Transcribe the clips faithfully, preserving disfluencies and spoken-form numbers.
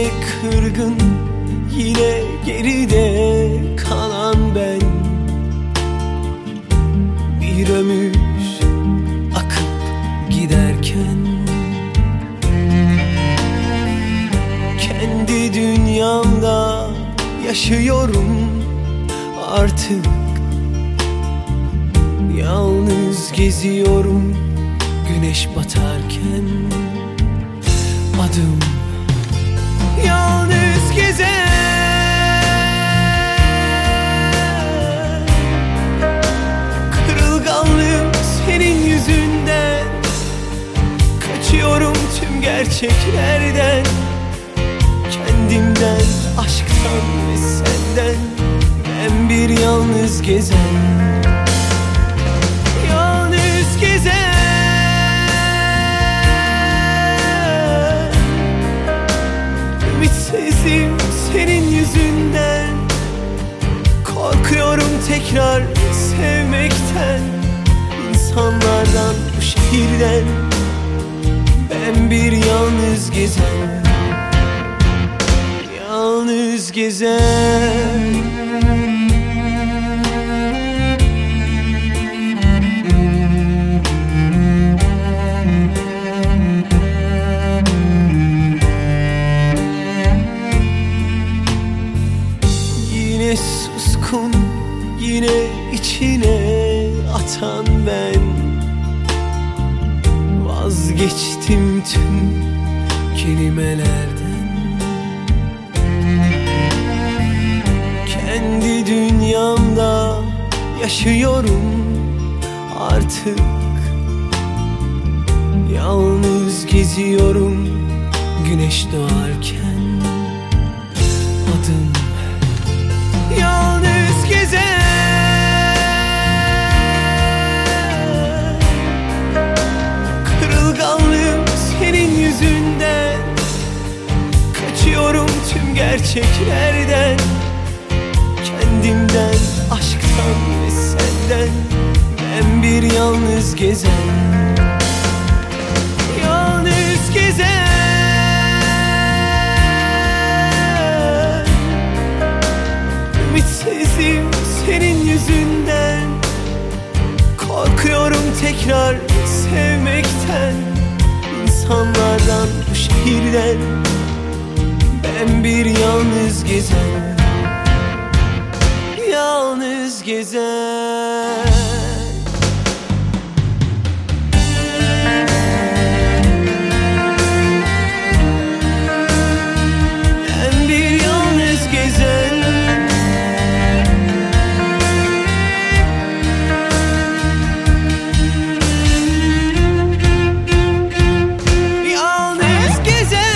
kırgın, yine geride kalan ben. Bir ömür akıp giderken kendi dünyamda yaşıyorum artık. Yalnız geziyorum güneş batarken. Adım yalnız gezen. Kırılganlığım senin yüzünden. Kaçıyorum tüm gerçeklerden. Kendimden, aşktan ve senden. Ben bir yalnız gezen. Yalnız gezen. Ümitsizim senin yüzünden. Korkuyorum tekrar sevmekten. İnsanlardan, bu şehirden. Ben bir yalnız gezen. Yalnız gezen. Yine suskun, yine içine atan ben. Vazgeçtim tüm kelimelerden. Kendi dünyamda yaşıyorum artık. Yalnız geziyorum güneş doğarken. Adım yalnız gezen. Kırılganlığım senin yüzünden. Kaçıyorum tüm gerçeklerden. Kendimden, aşktan ve senden. Ben bir yalnız gezen. Yalnız gezen. Ümitsizim senin yüzünden. Korkuyorum tekrar sevmekten. İnsanlardan, bu şehirden. Ben bir yalnız gezen. Yalnız gezen. Ben bir yalnız gezen. Yalnız gezen.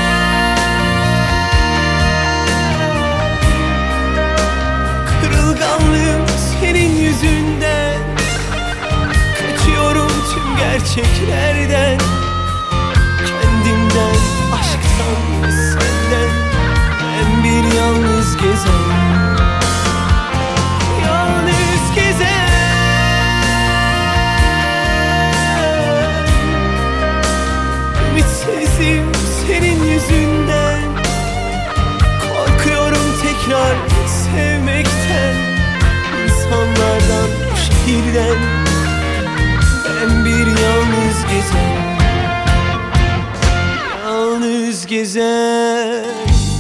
Kırılganlığım senin yüzünden. Kaçıyorum tüm gerçeklerden. Kendimden, aşktan ve senden. Ben bir yalnız gezen. Yalnız gezen. Ümitsizim senin yüzünden. Korkuyorum tekrar sevmekten. İnsanlardan, bu şehirden. Ben bir yalnız gezen. Yalnız gezen.